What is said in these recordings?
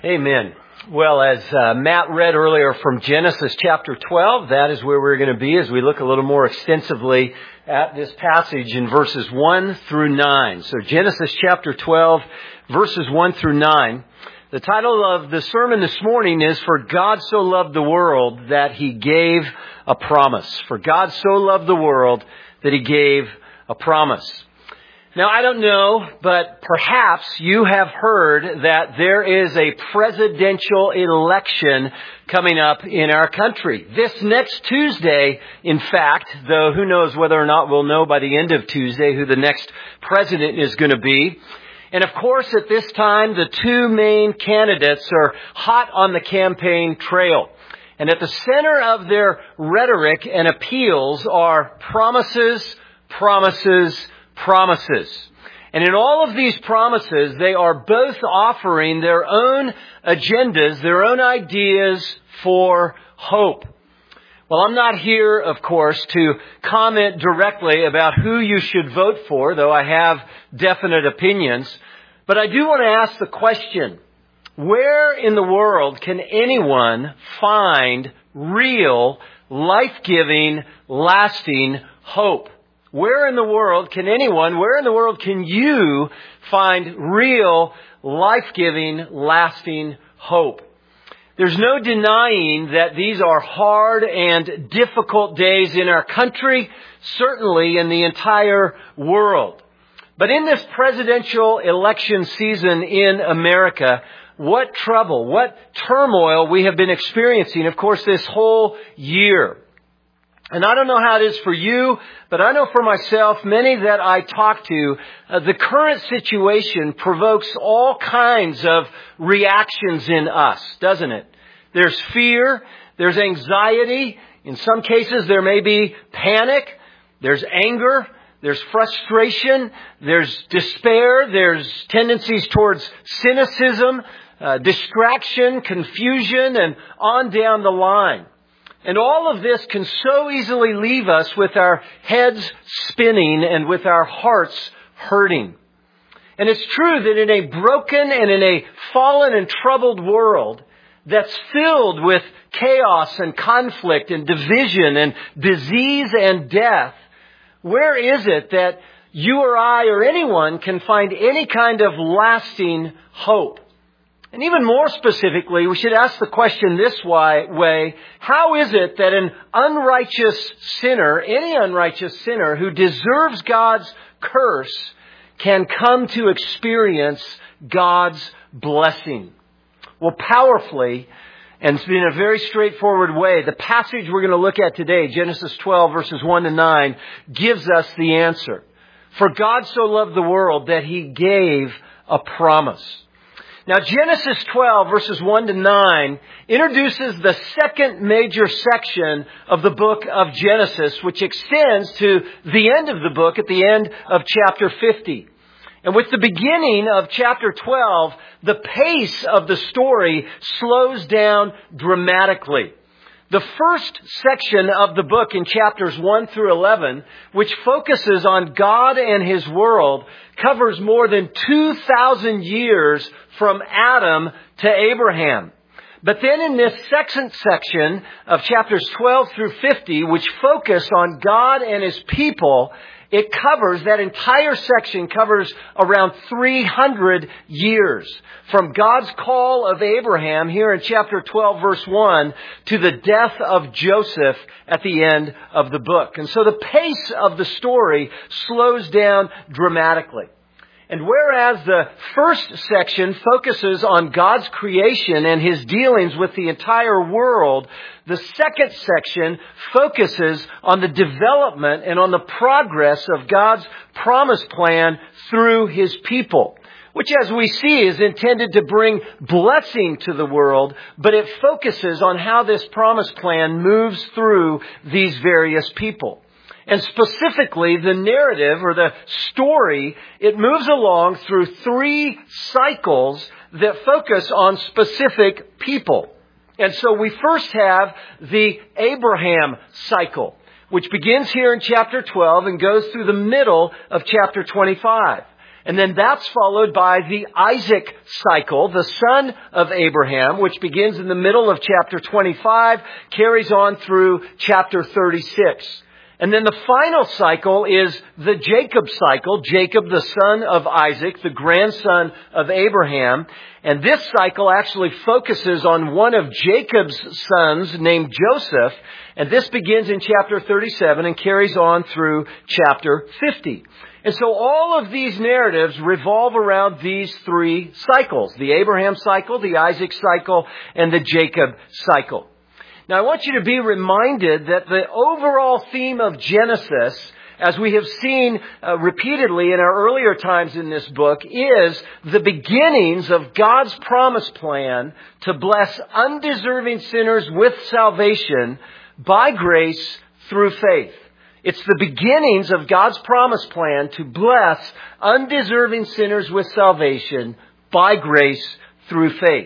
Amen. Well, as Matt read earlier from Genesis chapter 12, that is where we're going to be as we look a little more extensively at this passage in verses 1 through 9. So Genesis chapter 12, verses 1 through 9. The title of the sermon this morning is For God So Loved the World That He Gave a Promise. For God so loved the world that He gave a promise. Now, I don't know, but perhaps you have heard that there is a presidential election coming up in our country. This next Tuesday, in fact, though who knows whether or not we'll know by the end of Tuesday who the next president is going to be. And of course, at this time, the two main candidates are hot on the campaign trail. And at the center of their rhetoric and appeals are promises, promises, promises. And in all of these promises, they are both offering their own agendas, their own ideas for hope. Well, I'm not here, of course, to comment directly about who you should vote for, though I have definite opinions. But I do want to ask the question, where in the world can anyone find real, life-giving, lasting hope? Where in the world can you find real, life-giving, lasting hope? There's no denying that these are hard and difficult days in our country, certainly in the entire world. But in this presidential election season in America, what trouble, what turmoil we have been experiencing, of course, this whole year. And I don't know how it is for you, but I know for myself, many that I talk to, the current situation provokes all kinds of reactions in us, doesn't it? There's fear, there's anxiety, in some cases there may be panic, there's anger, there's frustration, there's despair, there's tendencies towards cynicism, distraction, confusion, and on down the line. And all of this can so easily leave us with our heads spinning and with our hearts hurting. And it's true that in a broken and in a fallen and troubled world that's filled with chaos and conflict and division and disease and death, where is it that you or I or anyone can find any kind of lasting hope? And even more specifically, we should ask the question this way, how is it that an unrighteous sinner, any unrighteous sinner who deserves God's curse can come to experience God's blessing? Well, powerfully, and in a very straightforward way, the passage we're going to look at today, Genesis 12 verses 1 to 9, gives us the answer. For God so loved the world that He gave a promise. Now, Genesis 12, verses 1 to 9, introduces the second major section of the book of Genesis, which extends to the end of the book at the end of chapter 50. And with the beginning of chapter 12, the pace of the story slows down dramatically. The first section of the book in chapters 1 through 11, which focuses on God and His world, covers more than 2,000 years from Adam to Abraham. But then in this second section of chapters 12 through 50, which focus on God and His people, that entire section covers around 300 years. From God's call of Abraham here in chapter 12 verse 1 to the death of Joseph at the end of the book. And so the pace of the story slows down dramatically. And whereas the first section focuses on God's creation and His dealings with the entire world, the second section focuses on the development and on the progress of God's promise plan through His people, which, as we see, is intended to bring blessing to the world, but it focuses on how this promise plan moves through these various people. And specifically, the narrative or the story, it moves along through 3 cycles that focus on specific people. And so we first have the Abraham cycle, which begins here in chapter 12 and goes through the middle of chapter 25. And then that's followed by the Isaac cycle, the son of Abraham, which begins in the middle of chapter 25, carries on through chapter 36. And then the final cycle is the Jacob cycle, Jacob, the son of Isaac, the grandson of Abraham. And this cycle actually focuses on one of Jacob's sons named Joseph. And this begins in chapter 37 and carries on through chapter 50. And so all of these narratives revolve around these three cycles, the Abraham cycle, the Isaac cycle, and the Jacob cycle. Now, I want you to be reminded that the overall theme of Genesis, as we have seen repeatedly in our earlier times in this book, is the beginnings of God's promise plan to bless undeserving sinners with salvation by grace through faith. It's the beginnings of God's promise plan to bless undeserving sinners with salvation by grace through faith.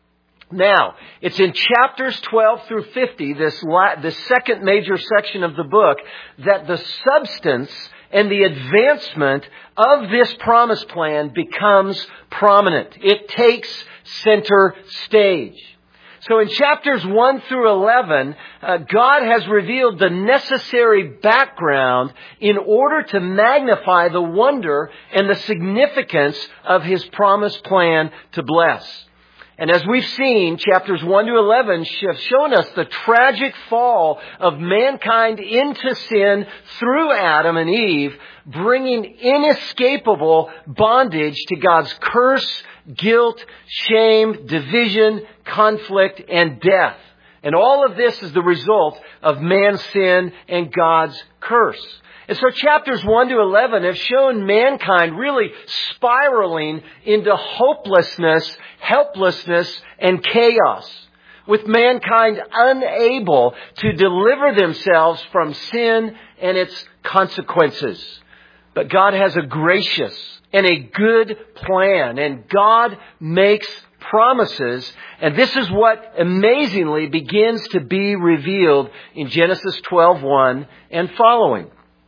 Now, it's in chapters 12 through 50, this second major section of the book, that the substance and the advancement of this promise plan becomes prominent. It takes center stage. So in chapters 1 through 11, God has revealed the necessary background in order to magnify the wonder and the significance of His promised plan to bless. And as we've seen, chapters 1 to 11 have shown us the tragic fall of mankind into sin through Adam and Eve, bringing inescapable bondage to God's curse, guilt, shame, division, conflict, and death. And all of this is the result of man's sin and God's curse. And so chapters 1 to 11 have shown mankind really spiraling into hopelessness, helplessness, and chaos, with mankind unable to deliver themselves from sin and its consequences. But God has a gracious and a good plan, and God makes promises, and this is what amazingly begins to be revealed in Genesis 12:1 and following.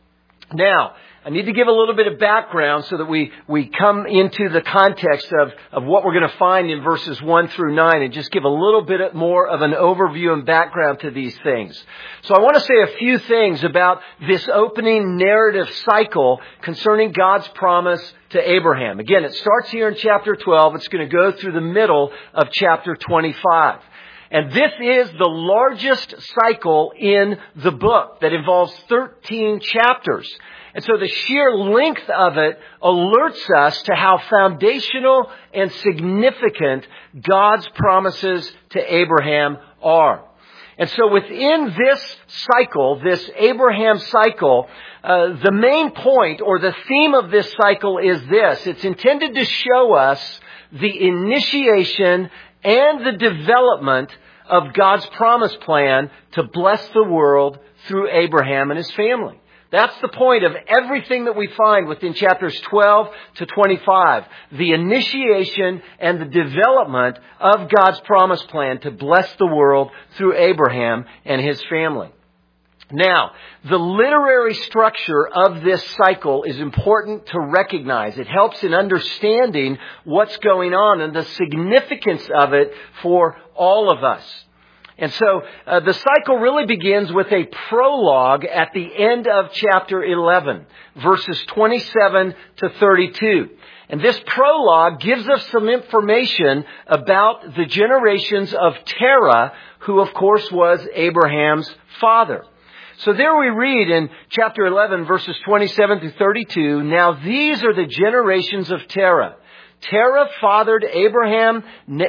Now, I need to give a little bit of background so that we come into the context of what we're going to find in verses 1 through 9 and just give a little bit more of an overview and background to these things. So I want to say a few things about this opening narrative cycle concerning God's promise to Abraham. Again, it starts here in chapter 12. It's going to go through the middle of chapter 25. And this is the largest cycle in the book that involves 13 chapters. And so the sheer length of it alerts us to how foundational and significant God's promises to Abraham are. And so within this cycle, this Abraham cycle, the main point or the theme of this cycle is this. It's intended to show us the initiation and the development of God's promise plan to bless the world through Abraham and his family. That's the point of everything that we find within chapters 12 to 25. The initiation and the development of God's promise plan to bless the world through Abraham and his family. Now, the literary structure of this cycle is important to recognize. It helps in understanding what's going on and the significance of it for all of us. And so the cycle really begins with a prologue at the end of chapter 11, verses 27 to 32. And this prologue gives us some information about the generations of Terah, who of course was Abraham's father. So there we read in chapter 11, verses 27 through 32, "Now these are the generations of Terah. Terah fathered Abram,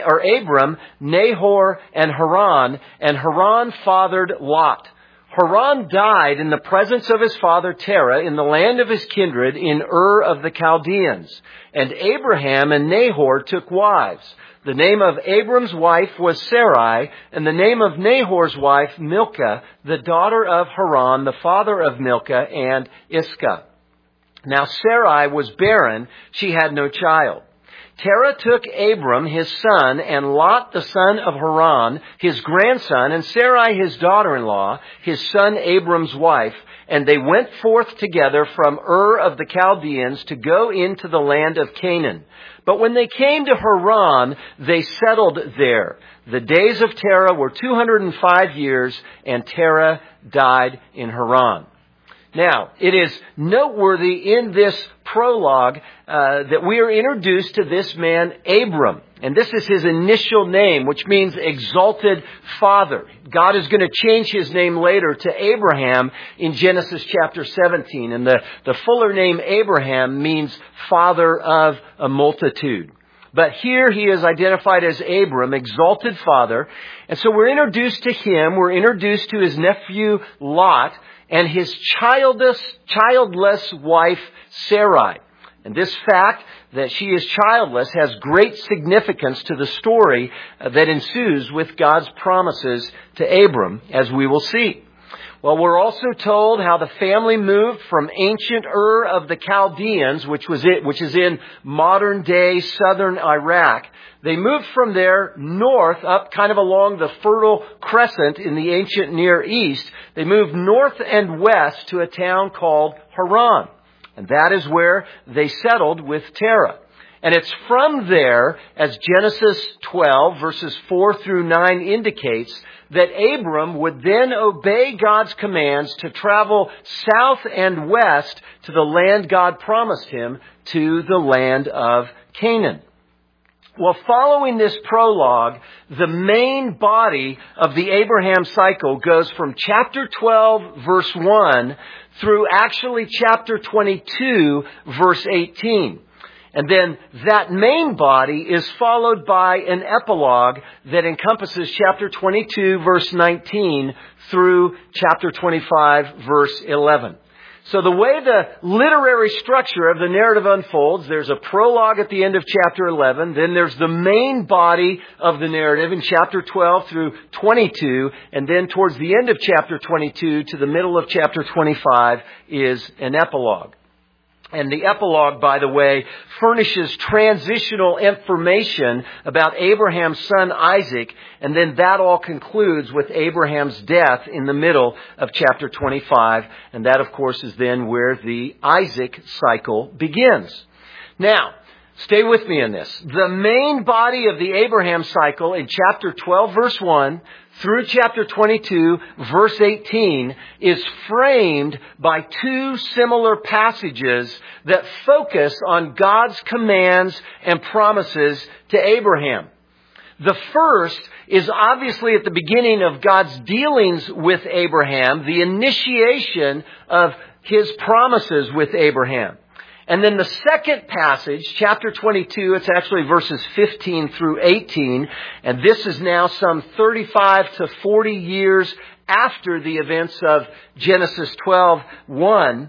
Nahor, and Haran fathered Lot. Haran died in the presence of his father Terah in the land of his kindred in Ur of the Chaldeans. And Abraham and Nahor took wives. The name of Abram's wife was Sarai, and the name of Nahor's wife Milcah, the daughter of Haran, the father of Milcah and Iscah. Now Sarai was barren, she had no child. Terah took Abram, his son, and Lot, the son of Haran, his grandson, and Sarai, his daughter-in-law, his son Abram's wife, and they went forth together from Ur of the Chaldeans to go into the land of Canaan. But when they came to Haran, they settled there. The days of Terah were 205 years, and Terah died in Haran. Now, it is noteworthy in this prologue that we are introduced to this man, Abram. And this is his initial name, which means exalted father. God is going to change his name later to Abraham in Genesis chapter 17. And the fuller name Abraham means father of a multitude. But here he is identified as Abram, exalted father. And so we're introduced to him. We're introduced to his nephew Lot and his childless wife Sarai. And this fact that she is childless has great significance to the story that ensues with God's promises to Abram, as we will see. Well, we're also told how the family moved from ancient Ur of the Chaldeans, which is in modern day southern Iraq. They moved from there north up kind of along the Fertile Crescent in the ancient Near East. They moved north and west to a town called Haran. And that is where they settled with Terah. And it's from there, as Genesis 12 verses 4 through 9 indicates, that Abram would then obey God's commands to travel south and west to the land God promised him, to the land of Canaan. Well, following this prologue, the main body of the Abraham cycle goes from chapter 12, verse 1, through actually chapter 22, verse 18. And then that main body is followed by an epilogue that encompasses chapter 22, verse 19, through chapter 25, verse 11. So the way the literary structure of the narrative unfolds, there's a prologue at the end of chapter 11, then there's the main body of the narrative in chapter 12 through 22, and then towards the end of chapter 22 to the middle of chapter 25 is an epilogue. And the epilogue, by the way, furnishes transitional information about Abraham's son Isaac, and then that all concludes with Abraham's death in the middle of chapter 25, and that, of course, is then where the Isaac cycle begins. Now, stay with me in this. The main body of the Abraham cycle in chapter 12, verse 1, through chapter 22, verse 18, is framed by two similar passages that focus on God's commands and promises to Abraham. The first is obviously at the beginning of God's dealings with Abraham, the initiation of his promises with Abraham. And then the second passage, chapter 22, it's actually verses 15 through 18. And this is now some 35 to 40 years after the events of Genesis 12:1,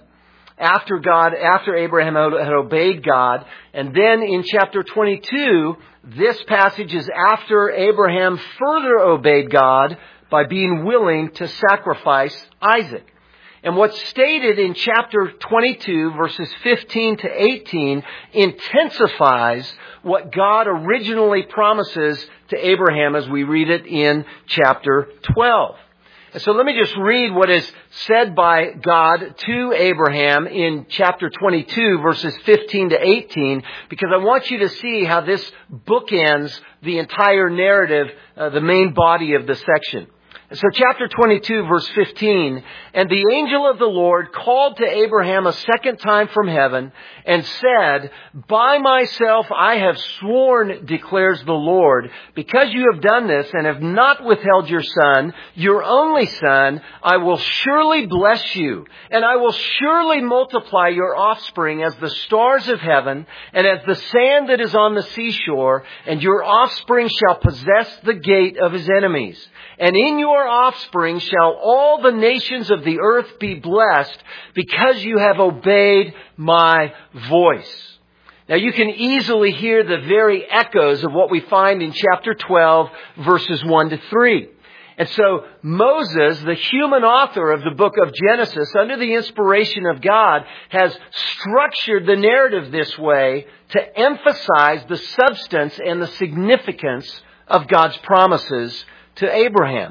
after Abraham had obeyed God. And then in chapter 22, this passage is after Abraham further obeyed God by being willing to sacrifice Isaac. And what's stated in chapter 22, verses 15 to 18, intensifies what God originally promises to Abraham as we read it in chapter 12. And so let me just read what is said by God to Abraham in chapter 22, verses 15 to 18, because I want you to see how this bookends the entire narrative, the main body of the section. So chapter 22, verse 15, and the angel of the Lord called to Abraham a second time from heaven and said, by myself I have sworn, declares the Lord, because you have done this and have not withheld your son, your only son, I will surely bless you, and I will surely multiply your offspring as the stars of heaven and as the sand that is on the seashore, and your offspring shall possess the gate of his enemies. And in your offspring shall all the nations of the earth be blessed, because you have obeyed my voice. Now you can easily hear the very echoes of what we find in chapter 12, verses 1 to 3. And so Moses, the human author of the book of Genesis, under the inspiration of God, has structured the narrative this way to emphasize the substance and the significance of God's promises to Abraham.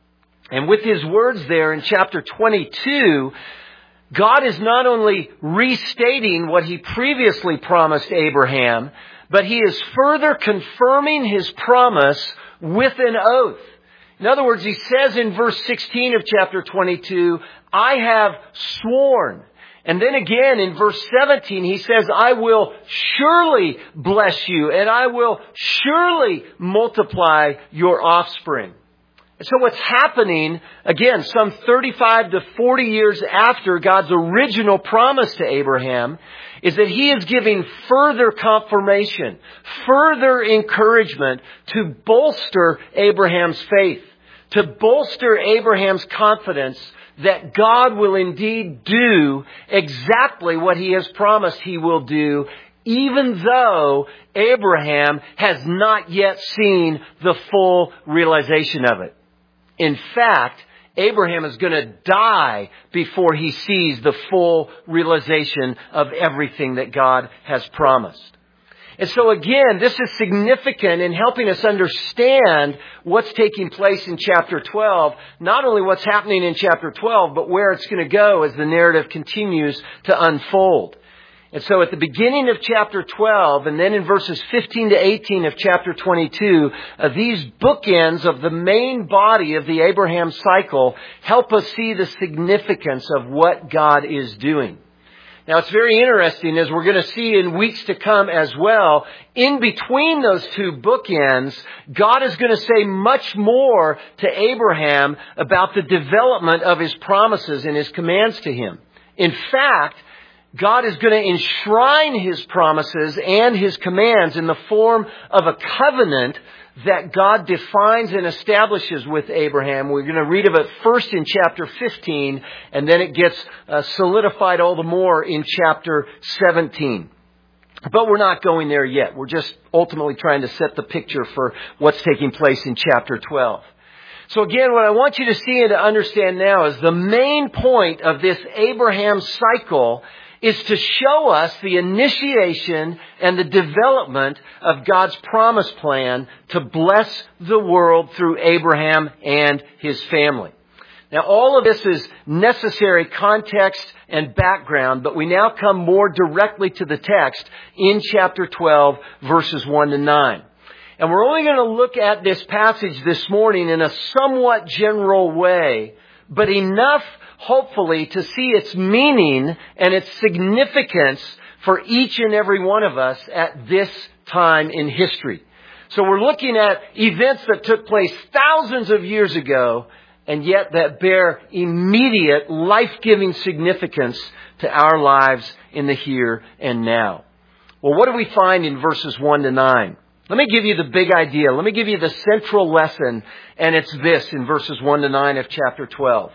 And with his words there in chapter 22, God is not only restating what he previously promised Abraham, but he is further confirming his promise with an oath. In other words, he says in verse 16 of chapter 22, I have sworn. And then again in verse 17, he says, I will surely bless you and I will surely multiply your offspring. And so what's happening, again, some 35 to 40 years after God's original promise to Abraham, is that he is giving further confirmation, further encouragement to bolster Abraham's faith, to bolster Abraham's confidence that God will indeed do exactly what he has promised he will do, even though Abraham has not yet seen the full realization of it. In fact, Abraham is going to die before he sees the full realization of everything that God has promised. And so again, this is significant in helping us understand what's taking place in chapter 12. Not only what's happening in chapter 12, but where it's going to go as the narrative continues to unfold. And so at the beginning of chapter 12, and then in verses 15 to 18 of chapter 22, these bookends of the main body of the Abraham cycle help us see the significance of what God is doing. Now it's very interesting, as we're going to see in weeks to come as well, in between those two bookends, God is going to say much more to Abraham about the development of his promises and his commands to him. In fact, God is going to enshrine his promises and his commands in the form of a covenant that God defines and establishes with Abraham. We're going to read of it first in chapter 15, and then it gets solidified all the more in chapter 17. But we're not going there yet. We're just ultimately trying to set the picture for what's taking place in chapter 12. So again, what I want you to see and to understand now is the main point of this Abraham cycle is to show us the initiation and the development of God's promise plan to bless the world through Abraham and his family. Now, all of this is necessary context and background, but we now come more directly to the text in chapter 12, verses 1 to 9. And we're only going to look at this passage this morning in a somewhat general way, but enough, hopefully, to see its meaning and its significance for each and every one of us at this time in history. So we're looking at events that took place thousands of years ago, and yet that bear immediate, life-giving significance to our lives in the here and now. Well, what do we find in verses 1 to 9? Let me give you the big idea. Let me give you the central lesson, and it's this in verses 1 to 9 of chapter 12.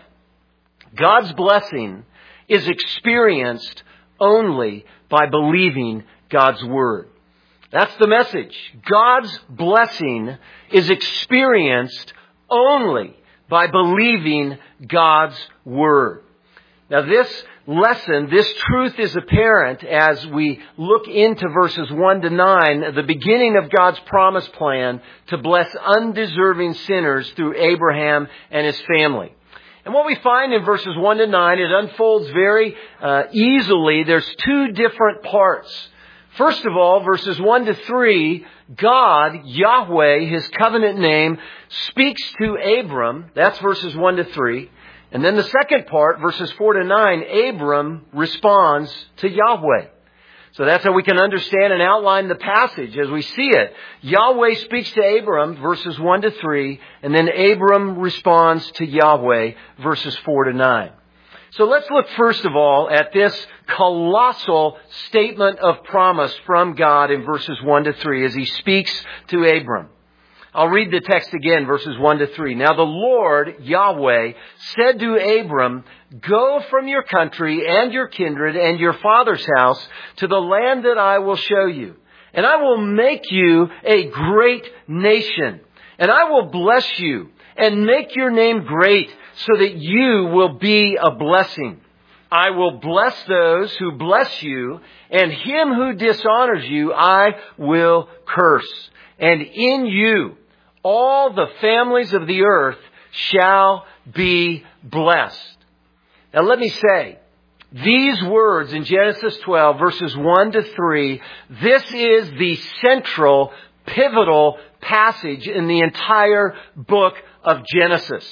God's blessing is experienced only by believing God's Word. That's the message. God's blessing is experienced only by believing God's Word. Now this lesson, this truth is apparent as we look into verses 1 to 9, the beginning of God's promise plan to bless undeserving sinners through Abraham and his family. And what we find in verses 1 to 9, it unfolds very easily. There's two different parts. First of all, verses 1 to 3, God, Yahweh, his covenant name, speaks to Abram. That's verses 1 to 3. And then the second part, verses 4 to 9, Abram responds to Yahweh. So that's how we can understand and outline the passage as we see it. Yahweh speaks to Abram, verses 1 to 3, and then Abram responds to Yahweh, verses 4 to 9. So let's look first of all at this colossal statement of promise from God in verses 1 to 3 as he speaks to Abram. I'll read the text again, verses 1 to 3. Now the Lord, Yahweh, said to Abram, "Go from your country and your kindred and your father's house to the land that I will show you. And I will make you a great nation. And I will bless you and make your name great so that you will be a blessing. I will bless those who bless you, and him who dishonors you I will curse. And in you all the families of the earth shall be blessed. Now let me say, these words in Genesis 12, verses 1 to 3, this is the central, pivotal passage in the entire book of Genesis.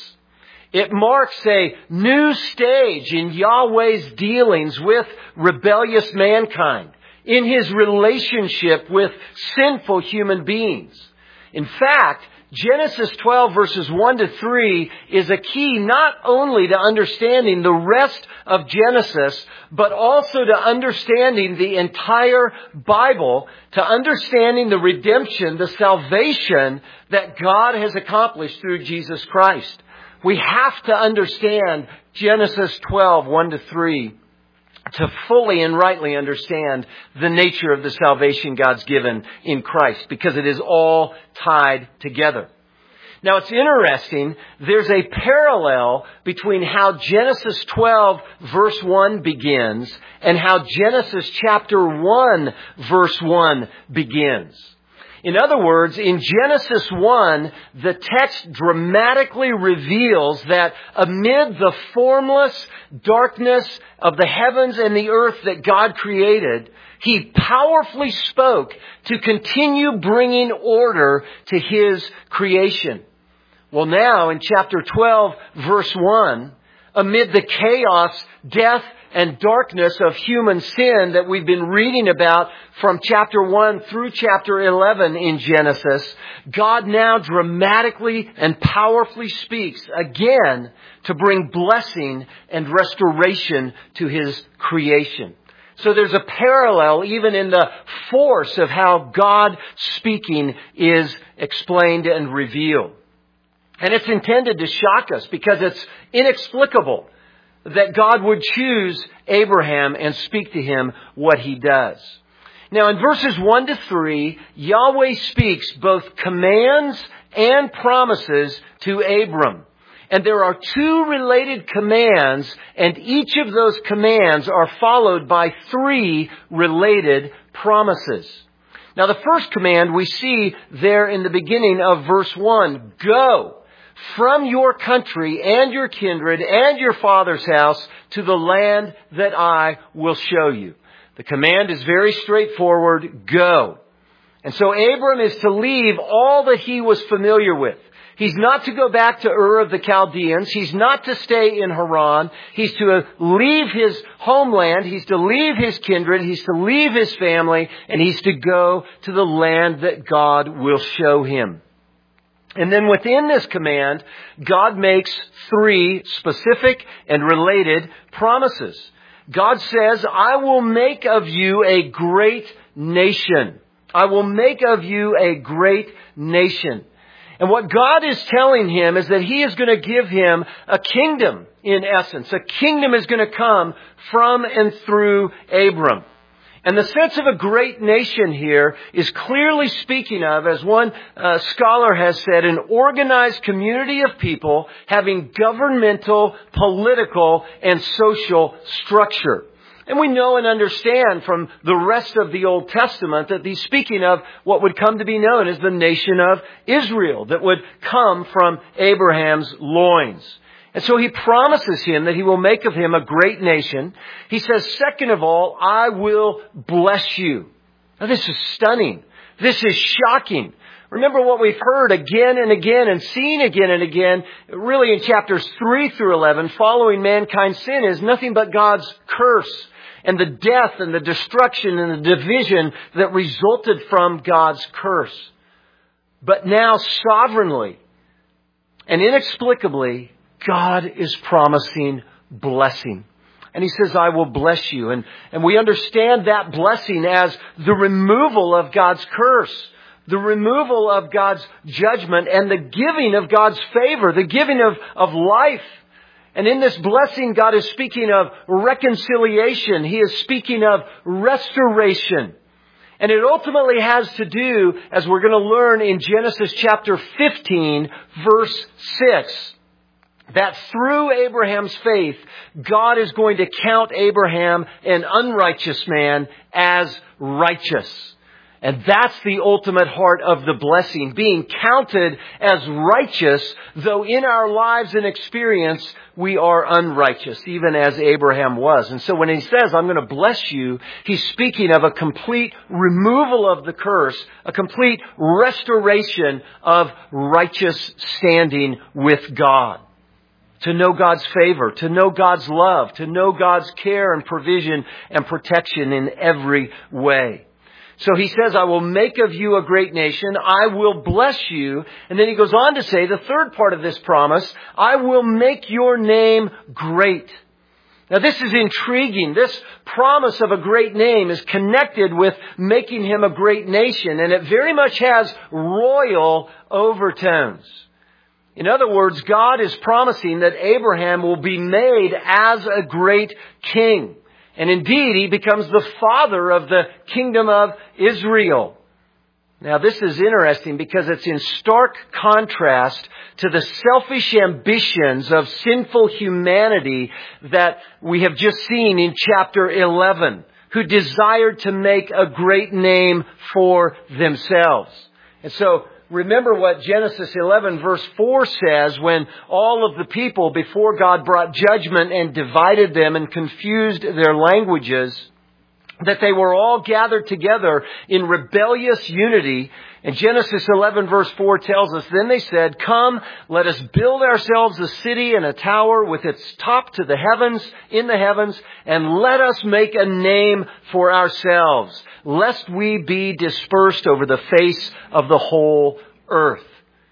It marks a new stage in Yahweh's dealings with rebellious mankind, in his relationship with sinful human beings. In fact, Genesis 12 verses 1 to 3 is a key not only to understanding the rest of Genesis, but also to understanding the entire Bible, to understanding the redemption, the salvation that God has accomplished through Jesus Christ. We have to understand Genesis 12, 1 to 3 to fully and rightly understand the nature of the salvation God's given in Christ, because it is all tied together. Now it's interesting, there's a parallel between how Genesis 12 verse 1 begins and how Genesis chapter 1 verse 1 begins. In other words, in Genesis 1, the text dramatically reveals that amid the formless darkness of the heavens and the earth that God created, He powerfully spoke to continue bringing order to His creation. Well, now in chapter 12, verse 1, amid the chaos, death, and darkness of human sin that we've been reading about from chapter 1 through chapter 11 in Genesis, God now dramatically and powerfully speaks again to bring blessing and restoration to His creation. So there's a parallel even in the force of how God speaking is explained and revealed. And it's intended to shock us because it's inexplicable that God would choose Abraham and speak to him what He does. Now in verses 1 to 3, Yahweh speaks both commands and promises to Abram. And there are two related commands, and each of those commands are followed by three related promises. Now the first command we see there in the beginning of verse 1, go from your country and your kindred and your father's house to the land that I will show you. The command is very straightforward, go. And so Abram is to leave all that he was familiar with. He's not to go back to Ur of the Chaldeans. He's not to stay in Haran. He's to leave his homeland. He's to leave his kindred. He's to leave his family. And he's to go to the land that God will show him. And then within this command, God makes three specific and related promises. God says, I will make of you a great nation. I will make of you a great nation. And what God is telling him is that He is going to give him a kingdom, in essence. A kingdom is going to come from and through Abram. And the sense of a great nation here is clearly speaking of, as one scholar has said, an organized community of people having governmental, political, and social structure. And we know and understand from the rest of the Old Testament that he's speaking of what would come to be known as the nation of Israel, that would come from Abraham's loins. And so He promises him that He will make of him a great nation. He says, second of all, I will bless you. Now this is stunning. This is shocking. Remember what we've heard again and again and seen again and again, really in chapters 3 through 11, following mankind's sin, is nothing but God's curse and the death and the destruction and the division that resulted from God's curse. But now sovereignly and inexplicably, God is promising blessing. And He says, I will bless you. And we understand that blessing as the removal of God's curse, the removal of God's judgment, and the giving of God's favor, the giving of life. And in this blessing, God is speaking of reconciliation. He is speaking of restoration. And it ultimately has to do, as we're going to learn in Genesis chapter 15, verse 6, that through Abraham's faith, God is going to count Abraham, an unrighteous man, as righteous. And that's the ultimate heart of the blessing, being counted as righteous, though in our lives and experience we are unrighteous, even as Abraham was. And so when he says, I'm going to bless you, he's speaking of a complete removal of the curse, a complete restoration of righteous standing with God. To know God's favor, to know God's love, to know God's care and provision and protection in every way. So he says, I will make of you a great nation. I will bless you. And then he goes on to say, the third part of this promise, I will make your name great. Now this is intriguing. This promise of a great name is connected with making him a great nation. And it very much has royal overtones. In other words, God is promising that Abraham will be made as a great king. And indeed, he becomes the father of the kingdom of Israel. Now, this is interesting because it's in stark contrast to the selfish ambitions of sinful humanity that we have just seen in chapter 11, who desired to make a great name for themselves. And so, remember what Genesis 11 verse 4 says when all of the people before God brought judgment and divided them and confused their languages, that they were all gathered together in rebellious unity. And Genesis 11 verse 4 tells us, then they said, come, let us build ourselves a city and a tower with its top to the heavens, in the heavens, and let us make a name for ourselves, lest we be dispersed over the face of the whole earth.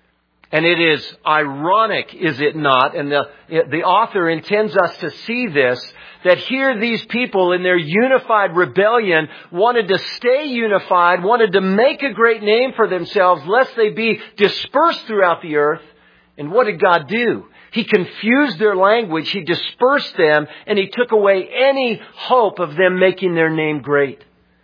And it is ironic, is it not? And the author intends us to see this, that here these people in their unified rebellion wanted to stay unified, wanted to make a great name for themselves, lest they be dispersed throughout the earth. And what did God do? He confused their language, He dispersed them, and He took away any hope of them making their name great.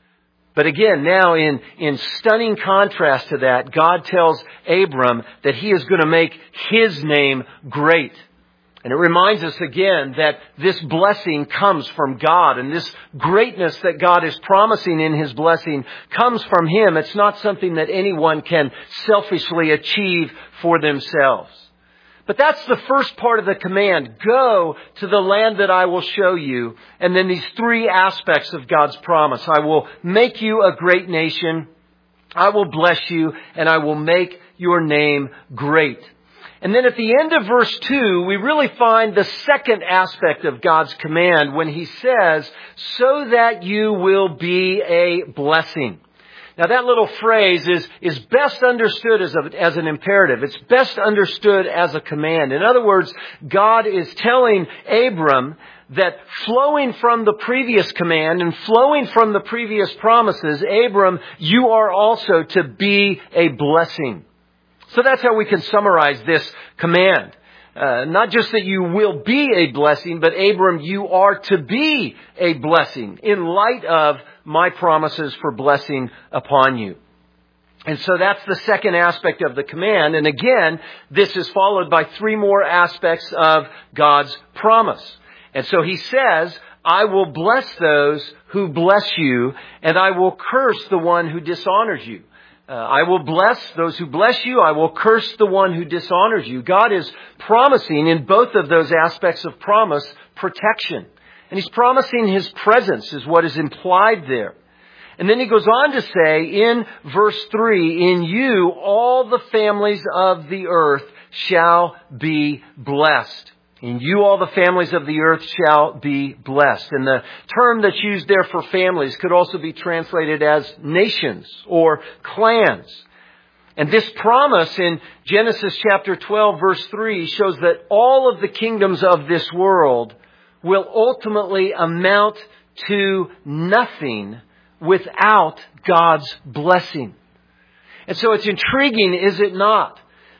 But again, now in stunning contrast to that, God tells Abram that he is going to make his name great. And it reminds us again that this blessing comes from God. And this greatness that God is promising in His blessing comes from Him. It's not something that anyone can selfishly achieve for themselves. But that's the first part of the command. Go to the land that I will show you. And then these three aspects of God's promise. I will make you a great nation. I will bless you. And I will make your name great. And then at the end of verse 2, we really find the second aspect of God's command when He says, so that you will be a blessing. Now that little phrase is best understood as an imperative. It's best understood as a command. In other words, God is telling Abram that flowing from the previous command and flowing from the previous promises, Abram, you are also to be a blessing. So that's how we can summarize this command. Not just that you will be a blessing, but Abram, you are to be a blessing in light of my promises for blessing upon you. And so that's the second aspect of the command. And again, this is followed by three more aspects of God's promise. And so He says, I will bless those who bless you, and I will curse the one who dishonors you. I will bless those who bless you. I will curse the one who dishonors you. God is promising in both of those aspects of promise protection. And He's promising His presence is what is implied there. And then He goes on to say in verse 3, in you all the families of the earth shall be blessed. In you all the families of the earth shall be blessed. And the term that's used there for families could also be translated as nations or clans. And this promise in Genesis chapter 12 verse 3 shows that all of the kingdoms of this world will ultimately amount to nothing without God's blessing. And so it's intriguing, is it not,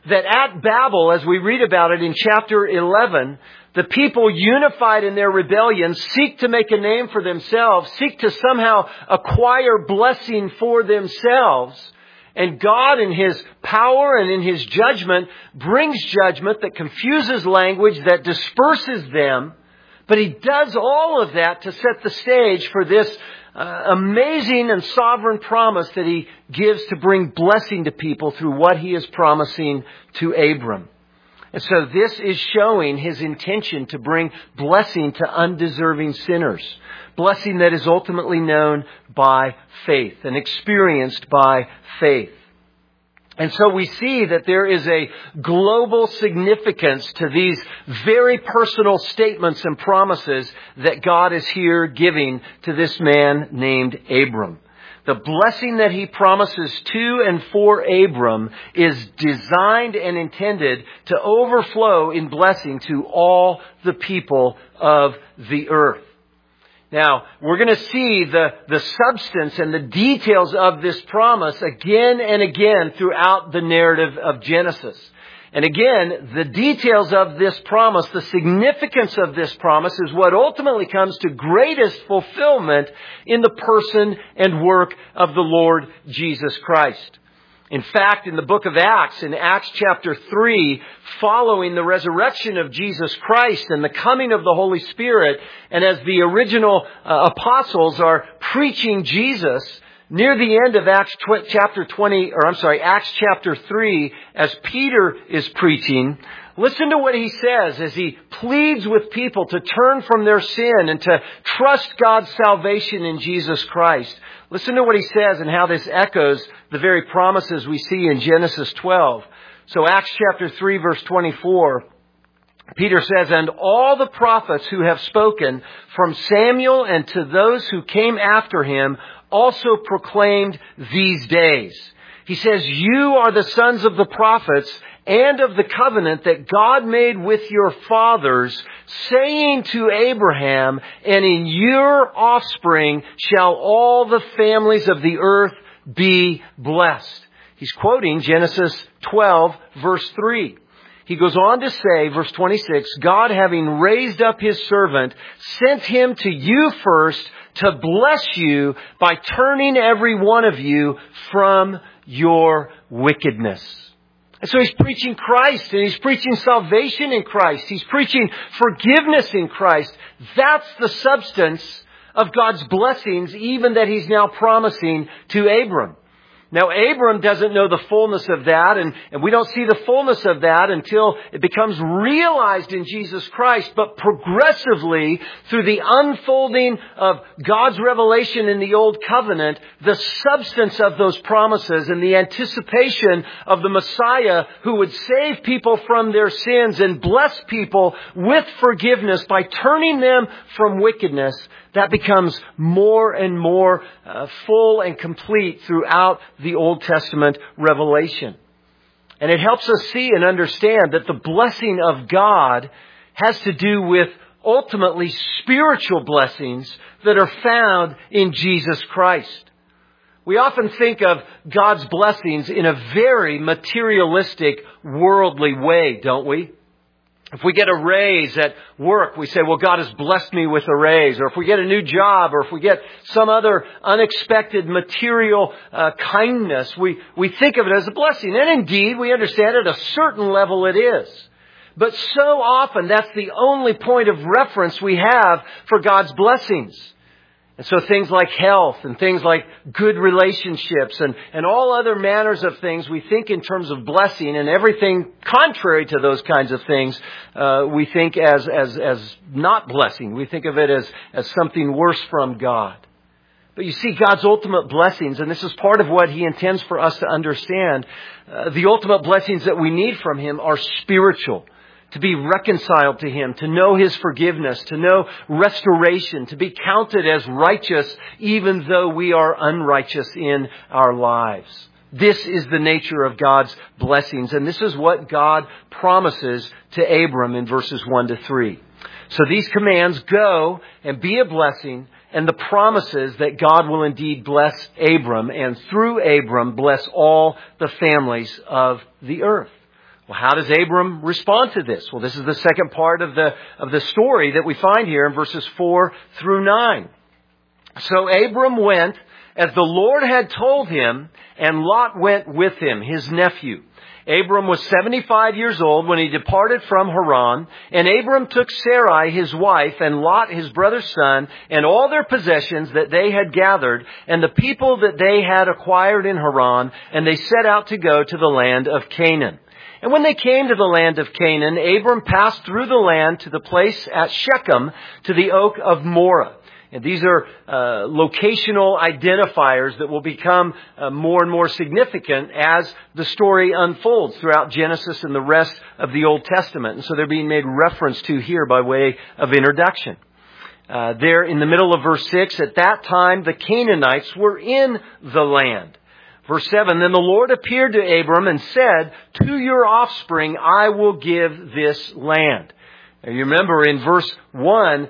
that at Babel, as we read about it in chapter 11, the people unified in their rebellion seek to make a name for themselves, seek to somehow acquire blessing for themselves. And God in His power and in His judgment brings judgment that confuses language, that disperses them. But He does all of that to set the stage for this amazing and sovereign promise that He gives to bring blessing to people through what He is promising to Abram. And so this is showing His intention to bring blessing to undeserving sinners. Blessing that is ultimately known by faith and experienced by faith. And so we see that there is a global significance to these very personal statements and promises that God is here giving to this man named Abram. The blessing that He promises to and for Abram is designed and intended to overflow in blessing to all the people of the earth. Now, we're going to see the substance and the details of this promise again and again throughout the narrative of Genesis. And again, the details of this promise, the significance of this promise is what ultimately comes to greatest fulfillment in the person and work of the Lord Jesus Christ. In fact, in the book of Acts, in Acts chapter 3, following the resurrection of Jesus Christ and the coming of the Holy Spirit, and as the original apostles are preaching Jesus, near the end of Acts chapter 3, as Peter is preaching, listen to what he says as he pleads with people to turn from their sin and to trust God's salvation in Jesus Christ. Listen to what he says and how this echoes the very promises we see in Genesis 12. So Acts chapter 3 verse 24, Peter says, "And all the prophets who have spoken from Samuel and to those who came after him also proclaimed these days." He says, "You are the sons of the prophets and of the covenant that God made with your fathers, saying to Abraham, and in your offspring shall all the families of the earth be blessed." He's quoting Genesis 12, verse 3. He goes on to say, verse 26, "God, having raised up His servant, sent him to you first to bless you by turning every one of you from your wickedness." And so He's preaching Christ, and He's preaching salvation in Christ. He's preaching forgiveness in Christ. That's the substance of God's blessings, even that He's now promising to Abram. Now, Abram doesn't know the fullness of that, and we don't see the fullness of that until it becomes realized in Jesus Christ. But progressively, through the unfolding of God's revelation in the Old Covenant, the substance of those promises and the anticipation of the Messiah who would save people from their sins and bless people with forgiveness by turning them from wickedness, that becomes more and more full and complete throughout the Old Testament revelation. And it helps us see and understand that the blessing of God has to do with ultimately spiritual blessings that are found in Jesus Christ. We often think of God's blessings in a very materialistic, worldly way, don't we? If we get a raise at work, we say, well, God has blessed me with a raise. Or if we get a new job, or if we get some other unexpected material kindness, we think of it as a blessing. And indeed, we understand at a certain level it is. But so often, that's the only point of reference we have for God's blessings. And so things like health and things like good relationships and all other manners of things, we think in terms of blessing, and everything contrary to those kinds of things, we think as not blessing. We think of it as something worse from God. But you see, God's ultimate blessings, and this is part of what He intends for us to understand, the ultimate blessings that we need from Him are spiritual. To be reconciled to Him, to know His forgiveness, to know restoration, to be counted as righteous even though we are unrighteous in our lives. This is the nature of God's blessings, and this is what God promises to Abram in verses 1 to 3. So these commands, go and be a blessing, and the promises that God will indeed bless Abram, and through Abram bless all the families of the earth. Well, how does Abram respond to this? Well, this is the second part of the story that we find here in verses 4 through 9. So Abram went as the Lord had told him, and Lot went with him, his nephew. Abram was 75 years old when he departed from Haran, and Abram took Sarai his wife, and Lot his brother's son, and all their possessions that they had gathered, and the people that they had acquired in Haran, and they set out to go to the land of Canaan. And when they came to the land of Canaan, Abram passed through the land to the place at Shechem, to the oak of Moreh. And these are locational identifiers that will become more and more significant as the story unfolds throughout Genesis and the rest of the Old Testament. And so they're being made reference to here by way of introduction. There in the middle of verse 6, at that time the Canaanites were in the land. Verse 7, then the Lord appeared to Abram and said, to your offspring I will give this land. Now you remember in verse 1,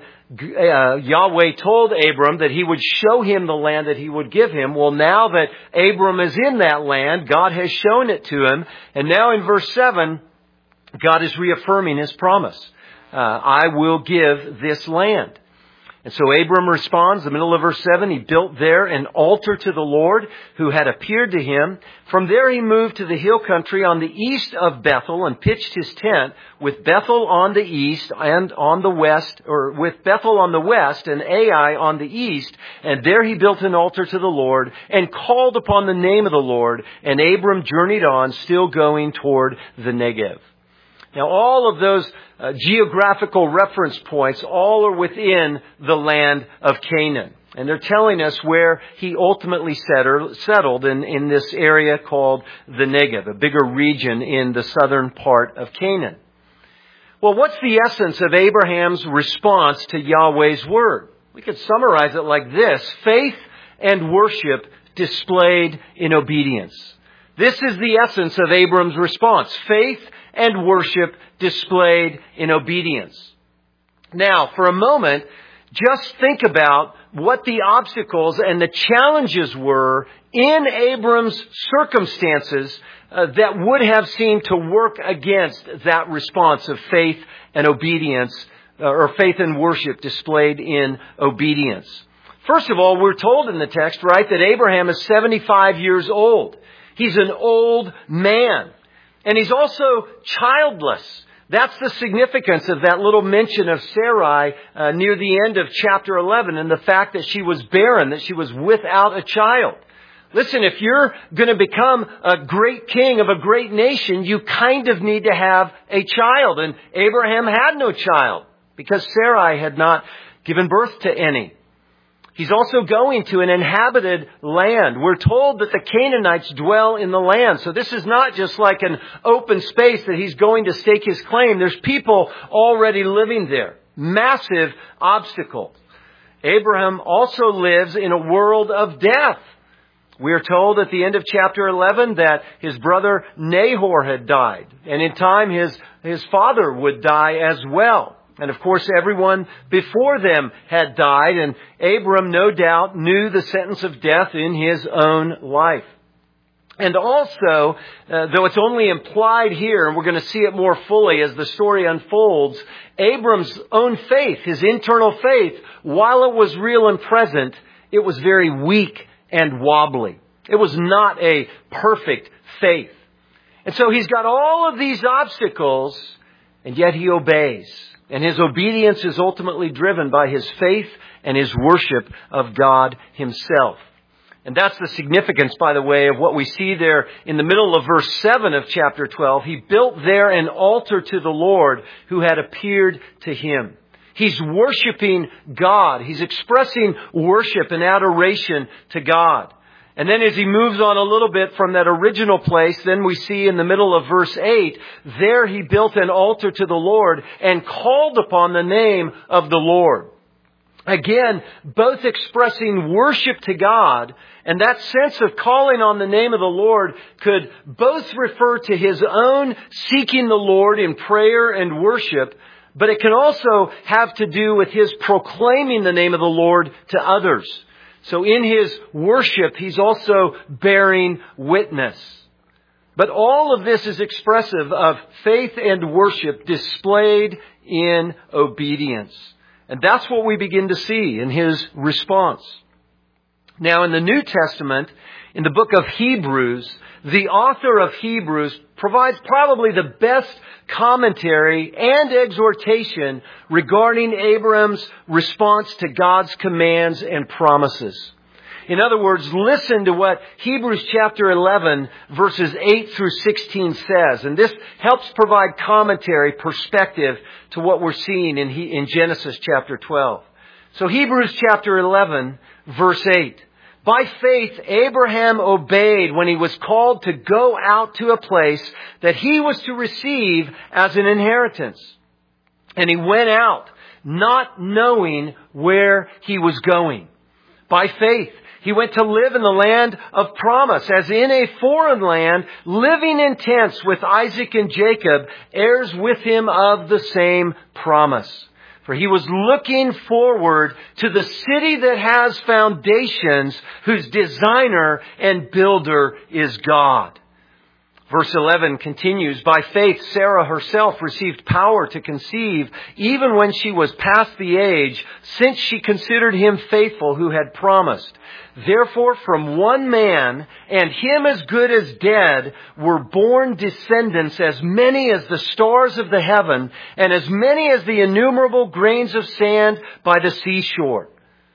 Yahweh told Abram that he would show him the land that he would give him. Well, now that Abram is in that land, God has shown it to him. And now in verse 7, God is reaffirming his promise. I will give this land. And so Abram responds, the middle of verse 7, he built there an altar to the Lord who had appeared to him. From there he moved to the hill country on the east of Bethel and pitched his tent with Bethel on the east and on the west, or with Bethel on the west and Ai on the east. And there he built an altar to the Lord and called upon the name of the Lord. And Abram journeyed on, still going toward the Negev. Now, all of those geographical reference points all are within the land of Canaan. And they're telling us where he ultimately settled in this area called the Negev, a bigger region in the southern part of Canaan. Well, what's the essence of Abraham's response to Yahweh's word? We could summarize it like this: faith and worship displayed in obedience. This is the essence of Abram's response: faith and worship displayed in obedience. Now, for a moment, just think about what the obstacles and the challenges were in Abram's circumstances that would have seemed to work against that response of faith and obedience, or faith and worship displayed in obedience. First of all, we're told in the text, right, that Abraham is 75 years old. He's an old man. And he's also childless. That's the significance of that little mention of Sarai near the end of chapter 11 and the fact that she was barren, that she was without a child. Listen, if you're going to become a great king of a great nation, you kind of need to have a child. And Abraham had no child because Sarai had not given birth to any. He's also going to an inhabited land. We're told that the Canaanites dwell in the land. So this is not just like an open space that he's going to stake his claim. There's people already living there. Massive obstacle. Abraham also lives in a world of death. We are told at the end of chapter 11 that his brother Nahor had died. And in time his father would die as well. And of course, everyone before them had died, and Abram, no doubt, knew the sentence of death in his own life. And also, though it's only implied here, and we're going to see it more fully as the story unfolds, Abram's own faith, his internal faith, while it was real and present, it was very weak and wobbly. It was not a perfect faith. And so he's got all of these obstacles, and yet he obeys. And his obedience is ultimately driven by his faith and his worship of God himself. And that's the significance, by the way, of what we see there in the middle of verse 7 of chapter 12. He built there an altar to the Lord who had appeared to him. He's worshiping God. He's expressing worship and adoration to God. And then as he moves on a little bit from that original place, then we see in the middle of verse 8, there he built an altar to the Lord and called upon the name of the Lord. Again, both expressing worship to God, and that sense of calling on the name of the Lord could both refer to his own seeking the Lord in prayer and worship, but it can also have to do with his proclaiming the name of the Lord to others. So in his worship, he's also bearing witness. But all of this is expressive of faith and worship displayed in obedience. And that's what we begin to see in his response. Now, in the New Testament, in the book of Hebrews, the author of Hebrews provides probably the best commentary and exhortation regarding Abram's response to God's commands and promises. In other words, listen to what Hebrews chapter 11 verses 8 through 16 says. And this helps provide commentary, perspective to what we're seeing in Genesis chapter 12. So Hebrews chapter 11 verse 8. By faith, Abraham obeyed when he was called to go out to a place that he was to receive as an inheritance. And he went out, not knowing where he was going. By faith, he went to live in the land of promise, as in a foreign land, living in tents with Isaac and Jacob, heirs with him of the same promise. For he was looking forward to the city that has foundations, whose designer and builder is God. Verse 11 continues, by faith Sarah herself received power to conceive, even when she was past the age, since she considered him faithful who had promised. Therefore from one man, and him as good as dead, were born descendants as many as the stars of the heaven, and as many as the innumerable grains of sand by the seashore.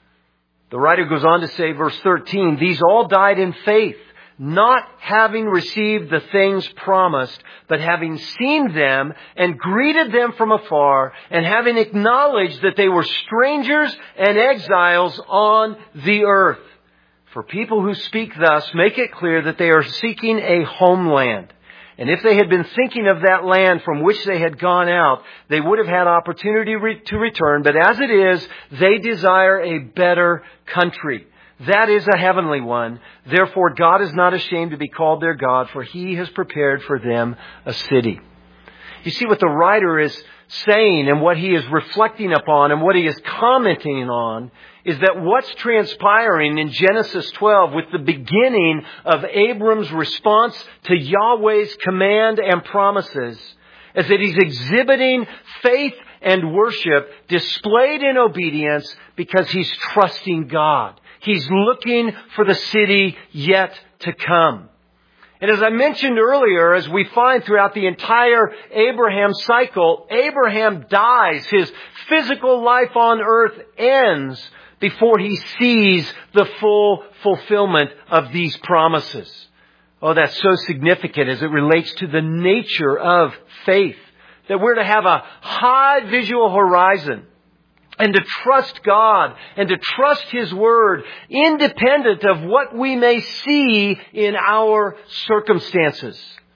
The writer goes on to say, verse 13, these all died in faith, not having received the things promised, but having seen them and greeted them from afar, and having acknowledged that they were strangers and exiles on the earth. For people who speak thus make it clear that they are seeking a homeland. And if they had been thinking of that land from which they had gone out, they would have had opportunity to return. But as it is, they desire a better country. That is a heavenly one. Therefore, God is not ashamed to be called their God, for he has prepared for them a city. You see what the writer is saying and what he is reflecting upon and what he is commenting on is that what's transpiring in Genesis 12 with the beginning of Abram's response to Yahweh's command and promises is that he's exhibiting faith and worship displayed in obedience because he's trusting God. He's looking for the city yet to come. And as I mentioned earlier, as we find throughout the entire Abraham cycle, Abraham dies. His physical life on earth ends before he sees the full fulfillment of these promises. Oh, that's so significant as it relates to the nature of faith. That we're to have a high visual horizon. And to trust God and to trust His Word independent of what we may see in our circumstances.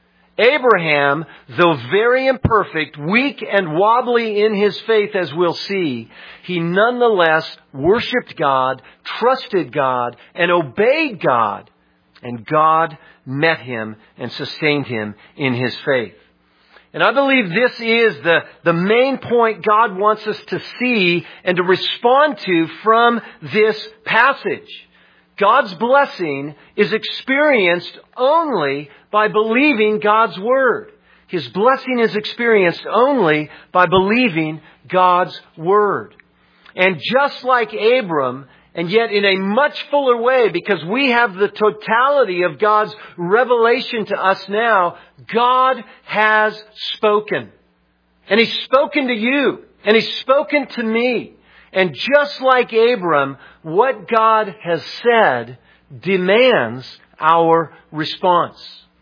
Abraham, though very imperfect, weak and wobbly in his faith as we'll see, he nonetheless worshiped God, trusted God, and obeyed God. And God met him and sustained him in his faith. And I believe this is the main point God wants us to see and to respond to from this passage. God's blessing is experienced only by believing God's Word. His blessing is experienced only by believing God's Word. And just like Abram, and yet in a much fuller way, because we have the totality of God's revelation to us now, God has spoken. And He's spoken to you. And He's spoken to me. And just like Abram, what God has said demands our response.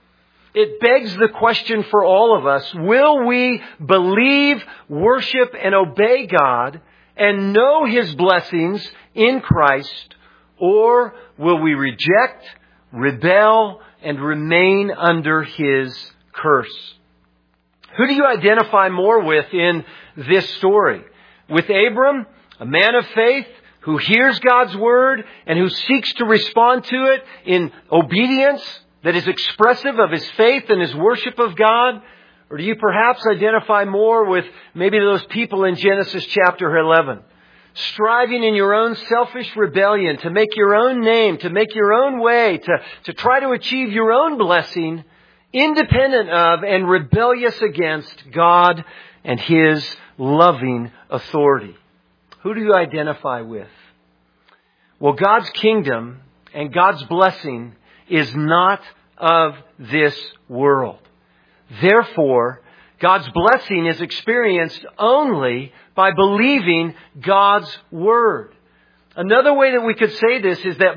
It begs the question for all of us, will we believe, worship, and obey God and know His blessings in Christ, or will we reject, rebel, and remain under His curse? Who do you identify more with in this story? With Abram, a man of faith who hears God's Word and who seeks to respond to it in obedience that is expressive of his faith and his worship of God? Or do you perhaps identify more with maybe those people in Genesis chapter 11? Striving in your own selfish rebellion to make your own name, to make your own way, to try to achieve your own blessing independent of and rebellious against God and His loving authority. Who do you identify with? Well, God's kingdom and God's blessing is not of this world. Therefore, God's blessing is experienced only by believing God's Word. Another way that we could say this is that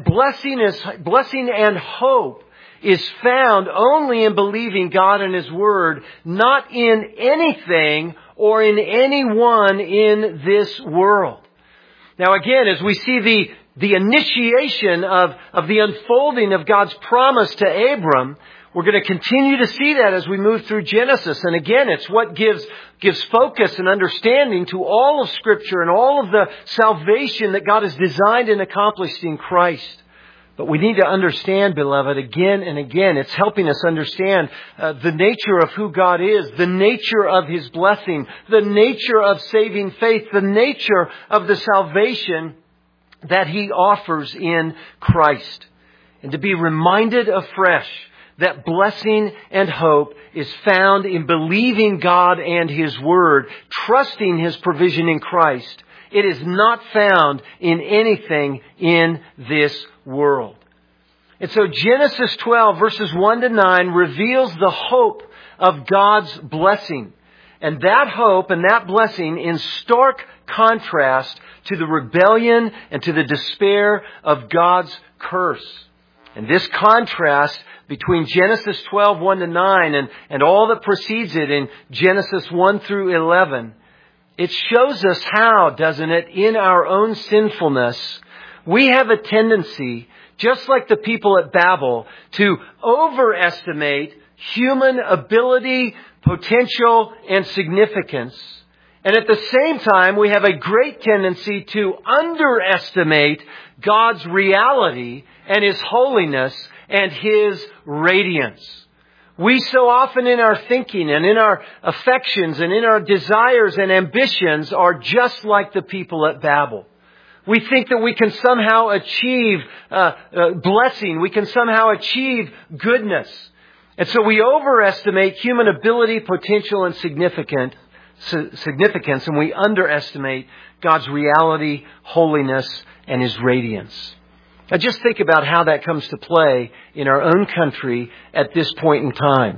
blessing and hope is found only in believing God and His Word, not in anything or in anyone in this world. Now again, as we see the initiation of the unfolding of God's promise to Abram, we're going to continue to see that as we move through Genesis. And again, it's what gives focus and understanding to all of Scripture and all of the salvation that God has designed and accomplished in Christ. But we need to understand, beloved, again and again, it's helping us understand the nature of who God is, the nature of His blessing, the nature of saving faith, the nature of the salvation that He offers in Christ. And to be reminded afresh that blessing and hope is found in believing God and His Word, trusting His provision in Christ. It is not found in anything in this world. And so Genesis 12 verses 1 to 9 reveals the hope of God's blessing. And that hope and that blessing in stark contrast to the rebellion and to the despair of God's curse. And this contrast between Genesis 12, 1 to 9 and all that precedes it in Genesis 1 through 11, it shows us how, doesn't it, in our own sinfulness, we have a tendency, just like the people at Babel, to overestimate human ability, potential, and significance. And at the same time, we have a great tendency to underestimate God's reality and His holiness and His radiance. We so often in our thinking and in our affections and in our desires and ambitions are just like the people at Babel. We think that we can somehow achieve blessing. We can somehow achieve goodness. And so we overestimate human ability, potential, and significance, and we underestimate God's reality, holiness, and His radiance. Now just think about how that comes to play in our own country at this point in time.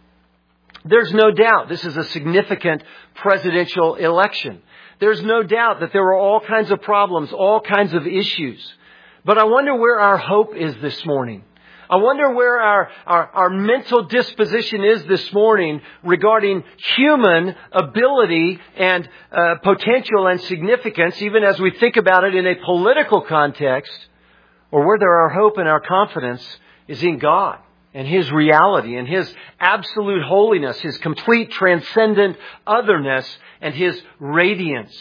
There's no doubt this is a significant presidential election. There's no doubt that there are all kinds of problems, all kinds of issues. But I wonder where our hope is this morning. I wonder where our mental disposition is this morning regarding human ability and potential and significance, even as we think about it in a political context, or whether our hope and our confidence is in God and His reality and His absolute holiness, His complete transcendent otherness, and His radiance.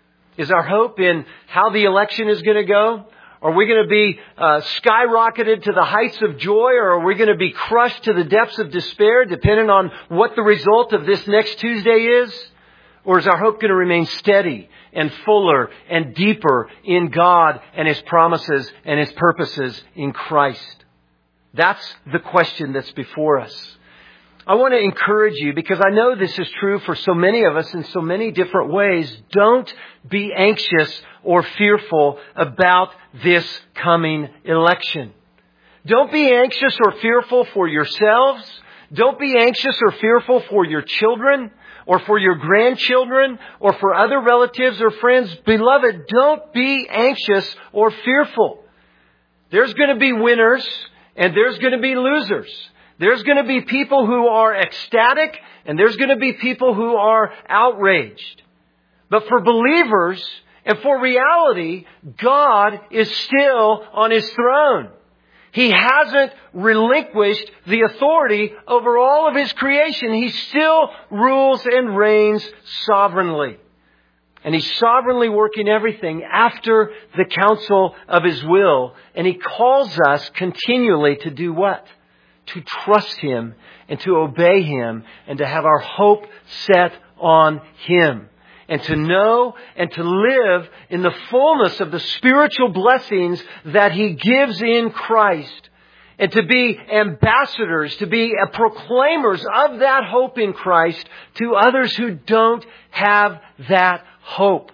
Is our hope in how the election is going to go? Are we going to be skyrocketed to the heights of joy, or are we going to be crushed to the depths of despair, depending on what the result of this next Tuesday is? Or is our hope going to remain steady and fuller and deeper in God and His promises and His purposes in Christ? That's the question that's before us. I want to encourage you, because I know this is true for so many of us in so many different ways. Don't be anxious or fearful about this coming election. Don't be anxious or fearful for yourselves. Don't be anxious or fearful for your children or for your grandchildren or for other relatives or friends. Beloved, don't be anxious or fearful. There's going to be winners and there's going to be losers. There's going to be people who are ecstatic and there's going to be people who are outraged. But for believers and for reality, God is still on His throne. He hasn't relinquished the authority over all of His creation. He still rules and reigns sovereignly. And He's sovereignly working everything after the counsel of His will. And He calls us continually to do what? To trust Him and to obey Him and to have our hope set on Him. And to know and to live in the fullness of the spiritual blessings that He gives in Christ. and to be ambassadors, to be proclaimers of that hope in Christ to others who don't have that hope.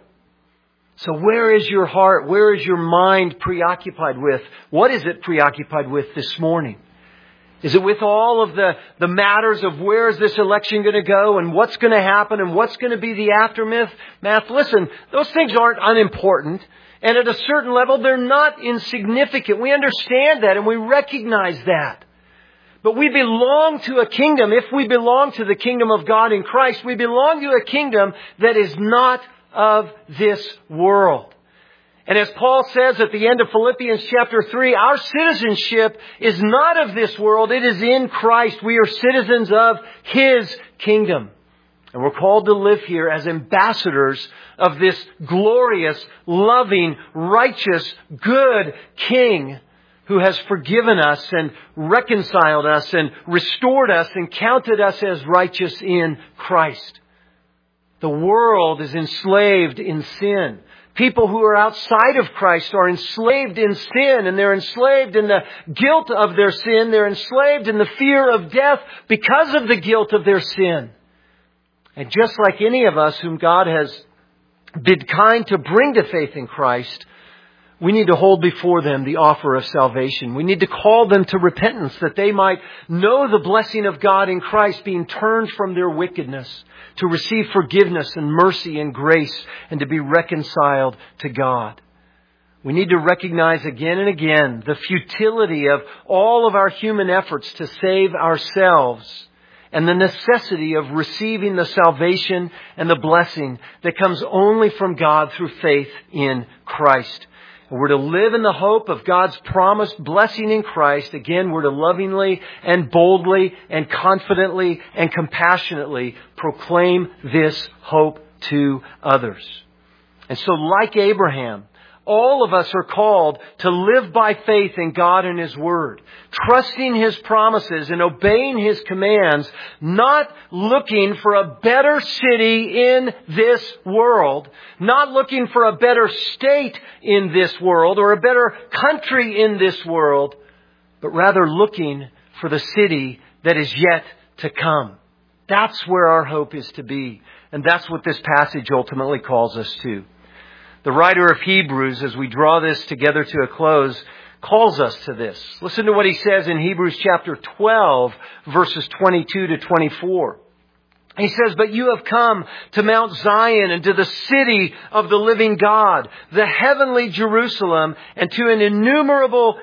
So where is your heart? Where is your mind preoccupied with? What is it preoccupied with this morning? Is it with all of the matters of where is this election going to go and what's going to happen and what's going to be the aftermath? Listen, those things aren't unimportant. And at a certain level, they're not insignificant. We understand that and we recognize that. But we belong to a kingdom. If we belong to the kingdom of God in Christ, we belong to a kingdom that is not of this world. And as Paul says at the end of Philippians chapter 3, our citizenship is not of this world. It is in Christ. We are citizens of His kingdom. And we're called to live here as ambassadors of this glorious, loving, righteous, good King who has forgiven us and reconciled us and restored us and counted us as righteous in Christ. The world is enslaved in sin. People who are outside of Christ are enslaved in sin, and they're enslaved in the guilt of their sin. They're enslaved in the fear of death because of the guilt of their sin. And just like any of us whom God has been kind to bring to faith in Christ, we need to hold before them the offer of salvation. We need to call them to repentance that they might know the blessing of God in Christ, being turned from their wickedness, to receive forgiveness and mercy and grace, and to be reconciled to God. We need to recognize again and again the futility of all of our human efforts to save ourselves, and the necessity of receiving the salvation and the blessing that comes only from God through faith in Christ. And we're to live in the hope of God's promised blessing in Christ. Again, we're to lovingly and boldly and confidently and compassionately proclaim this hope to others. And so, like Abraham, all of us are called to live by faith in God and His Word, trusting His promises and obeying His commands, not looking for a better city in this world, not looking for a better state in this world or a better country in this world, but rather looking for the city that is yet to come. That's where our hope is to be. And that's what this passage ultimately calls us to. The writer of Hebrews, as we draw this together to a close, calls us to this. Listen to what he says in Hebrews chapter 12, verses 22 to 24. He says, "But you have come to Mount Zion and to the city of the living God, the heavenly Jerusalem, and to innumerable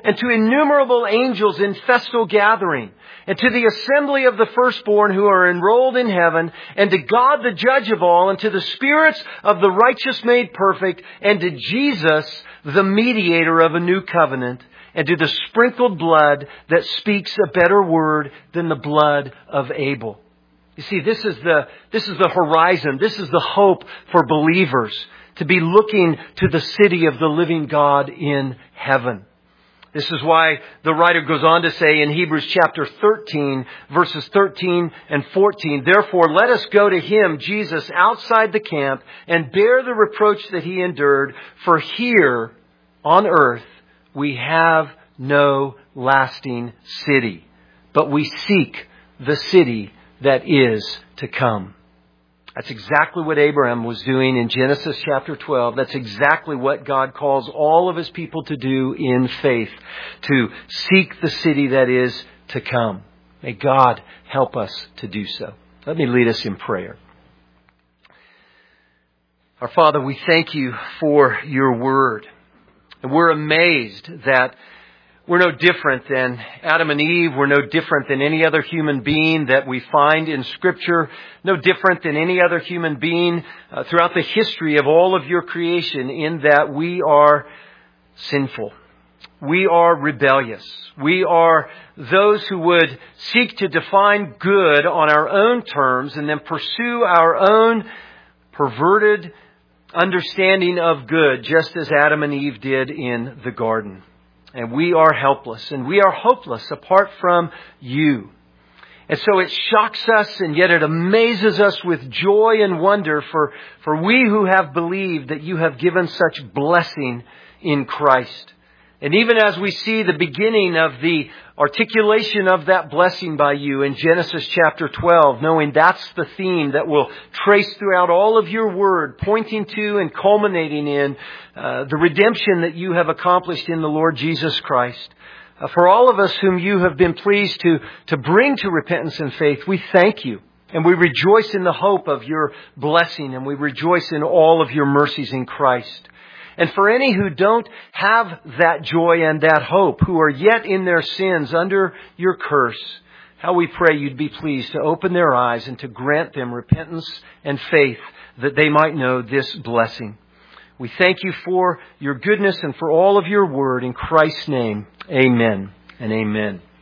angels in festal gathering, and to the assembly of the firstborn who are enrolled in heaven, and to God the judge of all, and to the spirits of the righteous made perfect, and to Jesus, the mediator of a new covenant, and to the sprinkled blood that speaks a better word than the blood of Abel." You see, this is the horizon. This is the hope for believers, to be looking to the city of the living God in heaven. This is why the writer goes on to say in Hebrews chapter 13, verses 13 and 14, "Therefore let us go to Him, Jesus, outside the camp, and bear the reproach that He endured. For here on earth we have no lasting city, but we seek the city that is to come." That's exactly what Abraham was doing in Genesis chapter 12. That's exactly what God calls all of His people to do in faith, to seek the city that is to come. May God help us to do so. Let me lead us in prayer. Our Father, we thank You for Your Word. And we're amazed that we're no different than Adam and Eve. We're no different than any other human being that we find in Scripture. No different than any other human being throughout the history of all of Your creation, in that we are sinful. We are rebellious. We are those who would seek to define good on our own terms and then pursue our own perverted understanding of good, just as Adam and Eve did in the garden. And we are helpless and we are hopeless apart from You. And so it shocks us, and yet it amazes us with joy and wonder for we who have believed that You have given such blessing in Christ. And even as we see the beginning of the articulation of that blessing by you in Genesis chapter 12, knowing that's the theme that will trace throughout all of your word, pointing to and culminating in the redemption that you have accomplished in the Lord Jesus Christ. For all of us whom you have been pleased to bring to repentance and faith, we thank you. And we rejoice in the hope of your blessing, and we rejoice in all of your mercies in Christ. And for any who don't have that joy and that hope, who are yet in their sins under your curse, how we pray you'd be pleased to open their eyes and to grant them repentance and faith that they might know this blessing. We thank you for your goodness and for all of your word. In Christ's name, amen and amen.